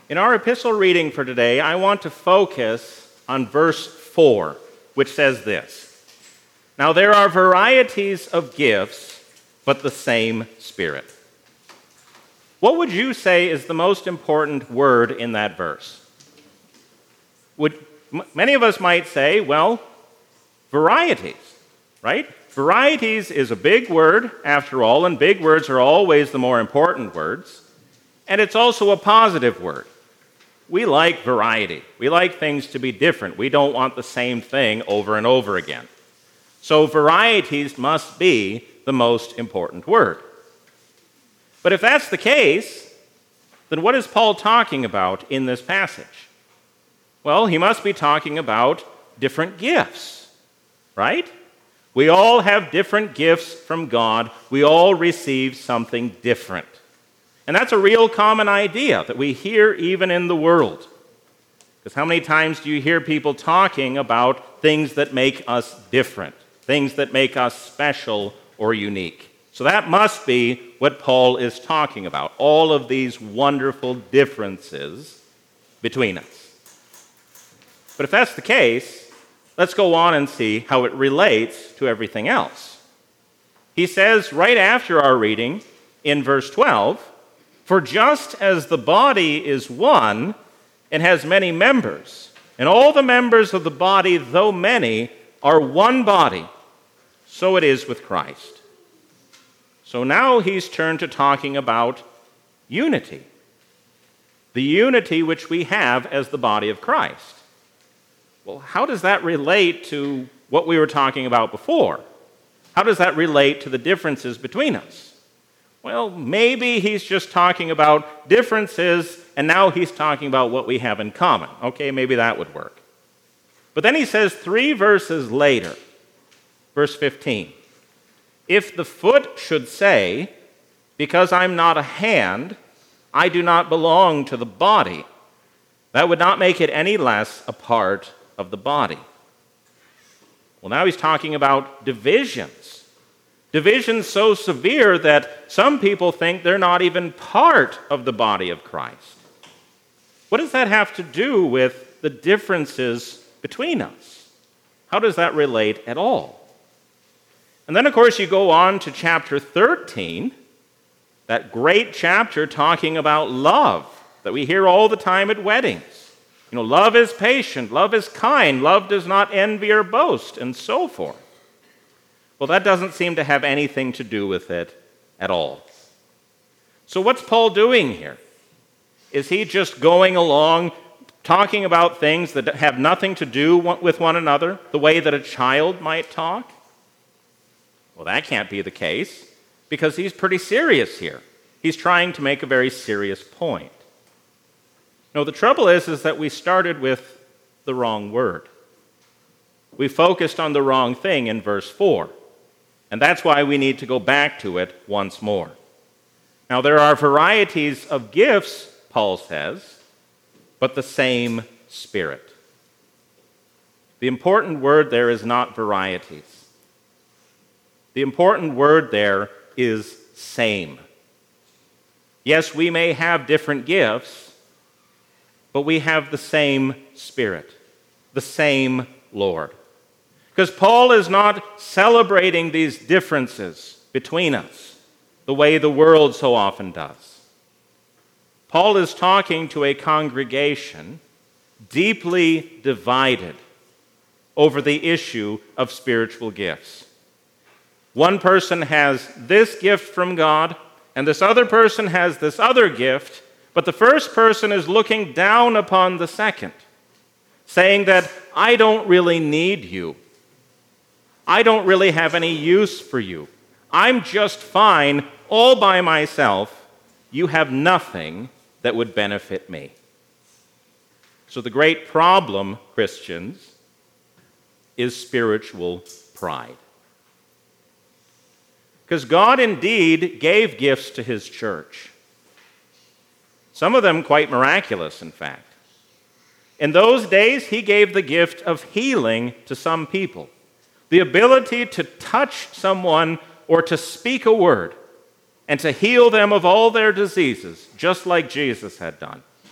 In our epistle reading for today, I want to focus on verse 4, which says this: "Now there are varieties of gifts, but the same Spirit." What would you say is the most important word in that verse? Many of us might say, well, varieties, right? Varieties is a big word, after all, and big words are always the more important words. And it's also a positive word. We like variety. We like things to be different. We don't want the same thing over and over again. So varieties must be the most important word. But if that's the case, then what is Paul talking about in this passage? Well, he must be talking about different gifts, right? We all have different gifts from God. We all receive something different. And that's a real common idea that we hear even in the world. Because how many times do you hear people talking about things that make us different, things that make us special or unique? So that must be what Paul is talking about, all of these wonderful differences between us. But if that's the case, let's go on and see how it relates to everything else. He says right after our reading in verse 12, "For just as the body is one and has many members, and all the members of the body, though many, are one body, so it is with Christ." So now he's turned to talking about unity, the unity which we have as the body of Christ. Well, how does that relate to what we were talking about before? How does that relate to the differences between us? Well, maybe he's just talking about differences, and now he's talking about what we have in common. Okay, maybe that would work. But then he says 3 verses later, verse 15, "If the foot should say, 'Because I'm not a hand, I do not belong to the body,' that would not make it any less a part of the body." Well, now he's talking about divisions. Divisions so severe that some people think they're not even part of the body of Christ. What does that have to do with the differences between us? How does that relate at all? And then, of course, you go on to chapter 13, that great chapter talking about love that we hear all the time at weddings. You know, love is patient, love is kind, love does not envy or boast, and so forth. Well, that doesn't seem to have anything to do with it at all. So what's Paul doing here? Is he just going along talking about things that have nothing to do with one another, the way that a child might talk? Well, that can't be the case, because he's pretty serious here. He's trying to make a very serious point. No, the trouble is that we started with the wrong word. We focused on the wrong thing in verse 4. And that's why we need to go back to it once more. Now, there are varieties of gifts, Paul says, but the same Spirit. The important word there is not varieties. The important word there is same. Yes, we may have different gifts, but we have the same Spirit, the same Lord. Because Paul is not celebrating these differences between us the way the world so often does. Paul is talking to a congregation deeply divided over the issue of spiritual gifts. One person has this gift from God, and this other person has this other gift, but the first person is looking down upon the second, saying that I don't really need you. I don't really have any use for you. I'm just fine all by myself. You have nothing that would benefit me. So the great problem, Christians, is spiritual pride. Because God indeed gave gifts to his church. Some of them quite miraculous, in fact. In those days, he gave the gift of healing to some people. The ability to touch someone or to speak a word and to heal them of all their diseases, just like Jesus had done.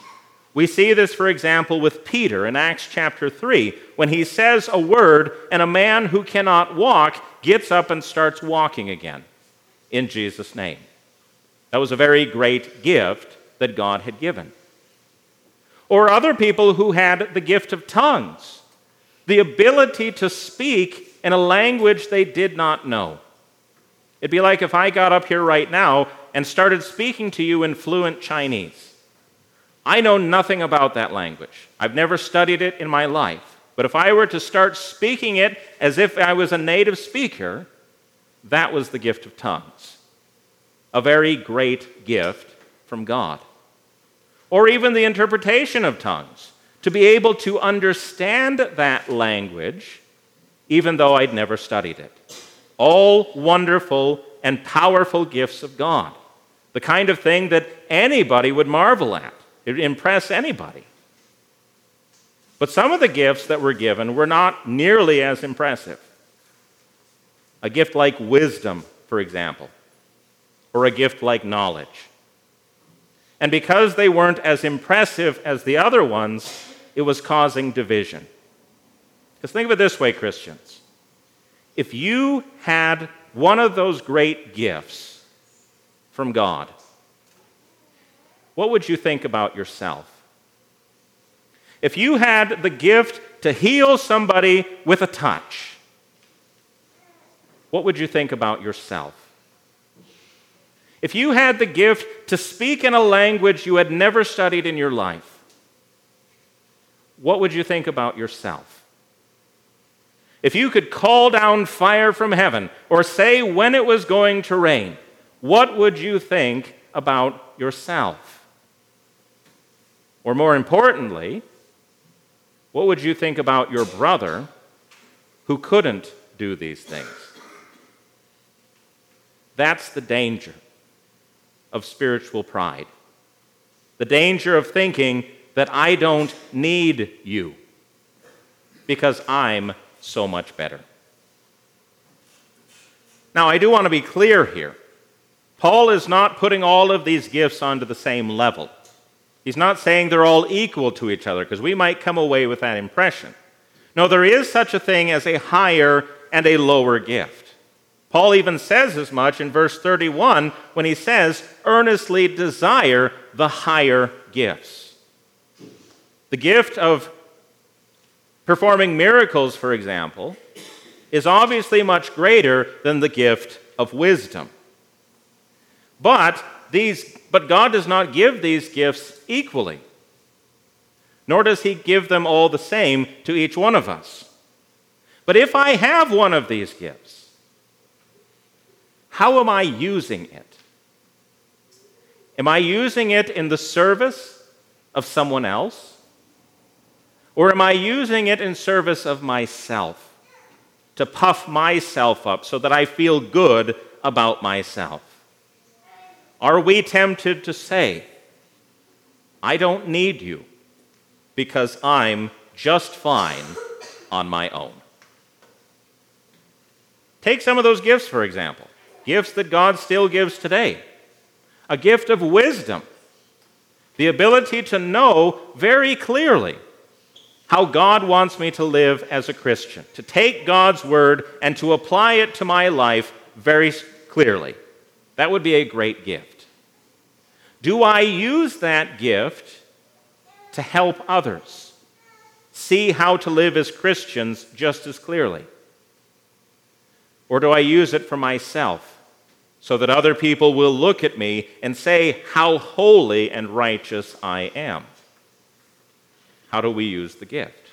We see this, for example, with Peter in Acts chapter 3, when he says a word and a man who cannot walk gets up and starts walking again in Jesus' name. That was a very great gift that God had given. Or other people who had the gift of tongues, the ability to speak in a language they did not know. It'd be like if I got up here right now and started speaking to you in fluent Chinese. I know nothing about that language. I've never studied it in my life. But if I were to start speaking it as if I was a native speaker, that was the gift of tongues. A very great gift from God. Or even the interpretation of tongues, to be able to understand that language, even though I'd never studied it. All wonderful and powerful gifts of God. The kind of thing that anybody would marvel at. It would impress anybody. But some of the gifts that were given were not nearly as impressive. A gift like wisdom, for example, or a gift like knowledge. And because they weren't as impressive as the other ones, it was causing division. Because think of it this way, Christians. If you had one of those great gifts from God, what would you think about yourself? If you had the gift to heal somebody with a touch, what would you think about yourself? If you had the gift to speak in a language you had never studied in your life, what would you think about yourself? If you could call down fire from heaven or say when it was going to rain, what would you think about yourself? Or more importantly, what would you think about your brother who couldn't do these things? That's the danger of spiritual pride. The danger of thinking that I don't need you because I'm so much better. Now, I do want to be clear here. Paul is not putting all of these gifts onto the same level. He's not saying they're all equal to each other, because we might come away with that impression. No, there is such a thing as a higher and a lower gift. Paul even says as much in verse 31 when he says, earnestly desire the higher gifts. The gift of performing miracles, for example, is obviously much greater than the gift of wisdom. But God does not give these gifts equally, nor does he give them all the same to each one of us. But if I have one of these gifts, how am I using it? Am I using it in the service of someone else? Or am I using it in service of myself, to puff myself up so that I feel good about myself? Are we tempted to say, I don't need you because I'm just fine on my own? Take some of those gifts, for example. Gifts that God still gives today. A gift of wisdom. The ability to know very clearly how God wants me to live as a Christian. To take God's word and to apply it to my life very clearly. That would be a great gift. Do I use that gift to help others see how to live as Christians just as clearly? Or do I use it for myself so that other people will look at me and say how holy and righteous I am? How do we use the gift?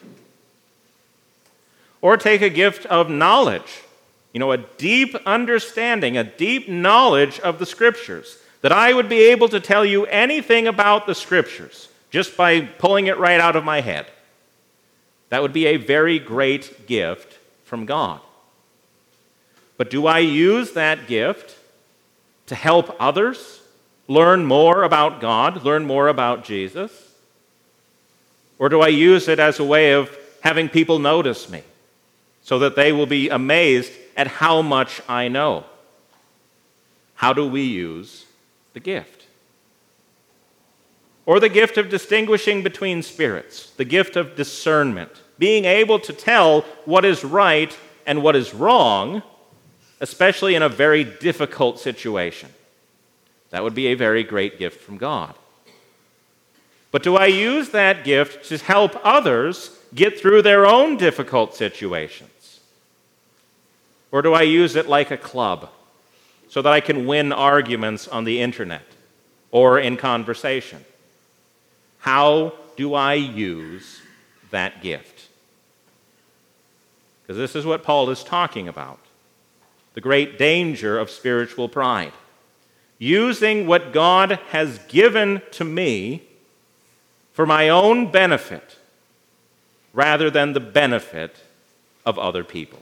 Or take a gift of knowledge. A deep understanding, a deep knowledge of the Scriptures, that I would be able to tell you anything about the Scriptures just by pulling it right out of my head. That would be a very great gift from God. But do I use that gift to help others learn more about God, learn more about Jesus? Or do I use it as a way of having people notice me so that they will be amazed at how much I know? How do we use the gift? or the gift of distinguishing between spirits, the gift of discernment, being able to tell what is right and what is wrong, especially in a very difficult situation. That would be a very great gift from God. But do I use that gift to help others get through their own difficult situations? Or do I use it like a club so that I can win arguments on the internet or in conversation? How do I use that gift? Because this is what Paul is talking about. The great danger of spiritual pride. Using what God has given to me for my own benefit rather than the benefit of other people.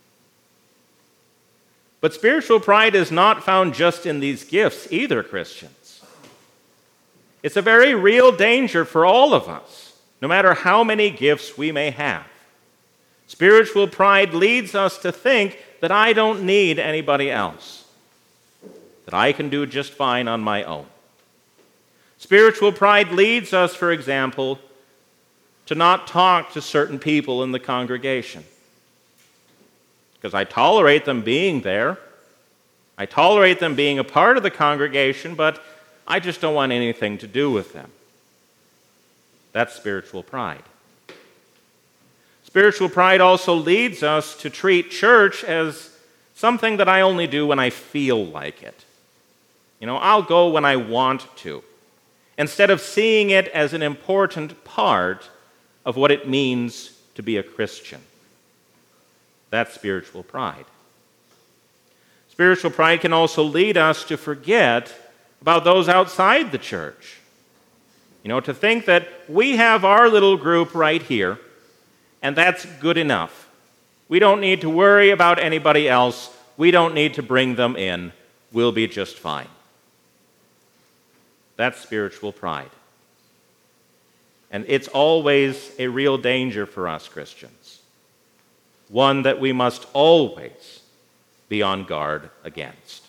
But spiritual pride is not found just in these gifts either, Christians. It's a very real danger for all of us, no matter how many gifts we may have. Spiritual pride leads us to think that I don't need anybody else, that I can do just fine on my own. Spiritual pride leads us, for example, to not talk to certain people in the congregation. Because I tolerate them being there. I tolerate them being a part of the congregation, but I just don't want anything to do with them. That's spiritual pride. Spiritual pride also leads us to treat church as something that I only do when I feel like it. I'll go when I want to, instead of seeing it as an important part of what it means to be a Christian. That's spiritual pride. Spiritual pride can also lead us to forget about those outside the church. To think that we have our little group right here, and that's good enough. We don't need to worry about anybody else. We don't need to bring them in. We'll be just fine. That's spiritual pride. And it's always a real danger for us Christians. One that we must always be on guard against.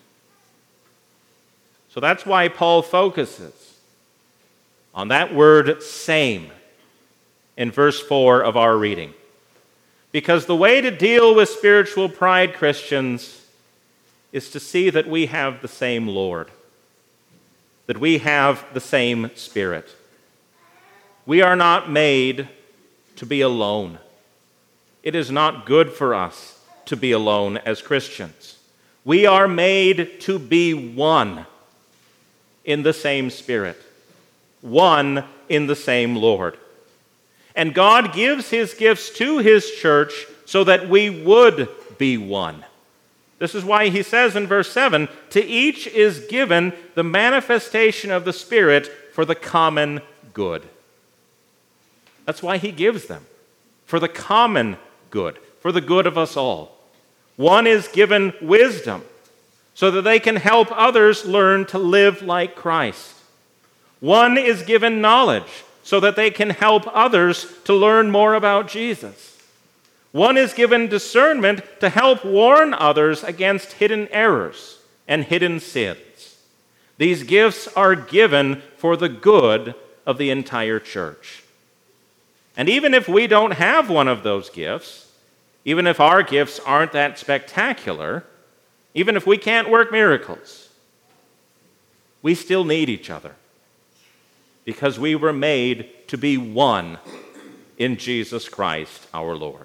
So that's why Paul focuses on that word same in verse 4 of our reading. Because the way to deal with spiritual pride, Christians, is to see that we have the same Lord, that we have the same Spirit. We are not made to be alone. It is not good for us to be alone as Christians. We are made to be one in the same Spirit, one in the same Lord. And God gives His gifts to His church so that we would be one. This is why He says in verse 7, "To each is given the manifestation of the Spirit for the common good." That's why He gives them, for the common good, for the good of us all. One is given wisdom so that they can help others learn to live like Christ. One is given knowledge so that they can help others to learn more about Jesus. One is given discernment to help warn others against hidden errors and hidden sins. These gifts are given for the good of the entire church. And even if we don't have one of those gifts, even if our gifts aren't that spectacular, even if we can't work miracles, we still need each other because we were made to be one in Jesus Christ our Lord.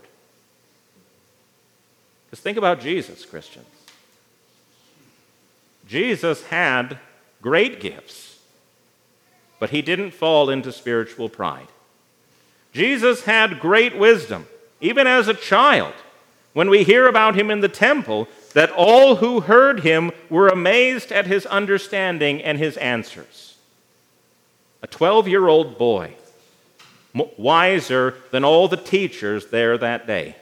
Because think about Jesus, Christians. Jesus had great gifts, but He didn't fall into spiritual pride. Jesus had great wisdom, even as a child, when we hear about Him in the temple, that all who heard Him were amazed at His understanding and His answers. A 12-year-old boy, wiser than all the teachers there that day.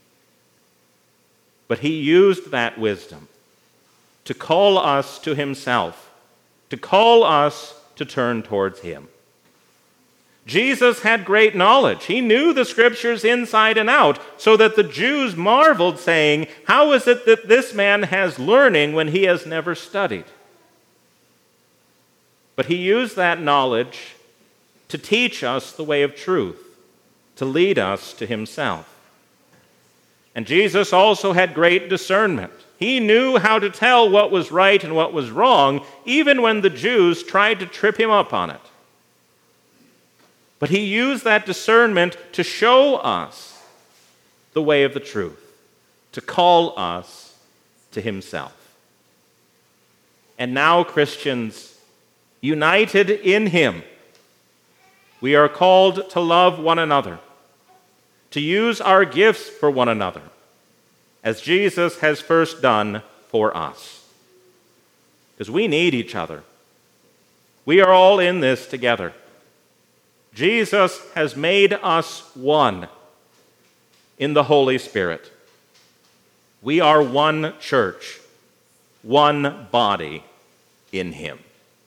But He used that wisdom to call us to Himself, to call us to turn towards Him. Jesus had great knowledge. He knew the Scriptures inside and out, so that the Jews marveled, saying, "How is it that this man has learning when he has never studied?" But he used that knowledge to teach us the way of truth, to lead us to himself. And Jesus also had great discernment. He knew how to tell what was right and what was wrong, even when the Jews tried to trip him up on it. But he used that discernment to show us the way of the truth, to call us to himself. And now, Christians, united in him, we are called to love one another, to use our gifts for one another, as Jesus has first done for us. Because we need each other. We are all in this together. Jesus has made us one in the Holy Spirit. We are one church, one body in him.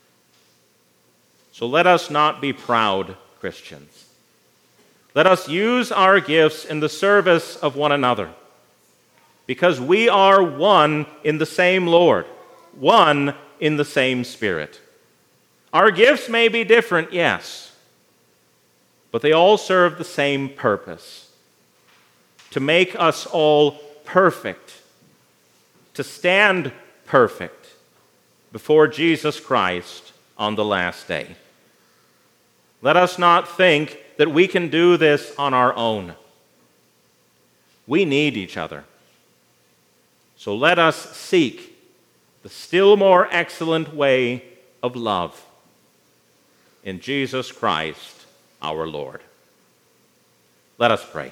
So let us not be proud Christians. Let us use our gifts in the service of one another, because we are one in the same Lord, one in the same Spirit. Our gifts may be different, yes, but they all serve the same purpose: to make us all perfect, to stand perfect before Jesus Christ on the last day. Let us not think that we can do this on our own. We need each other. So let us seek the still more excellent way of love in Jesus Christ our Lord. Let us pray.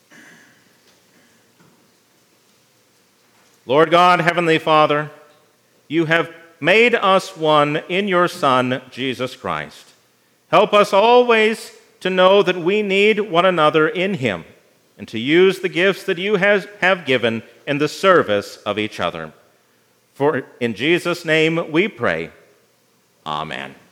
Lord God, Heavenly Father, you have made us one in your Son, Jesus Christ. Help us always to know that we need one another in him, and to use the gifts that you have given in the service of each other. For in Jesus' name we pray. Amen.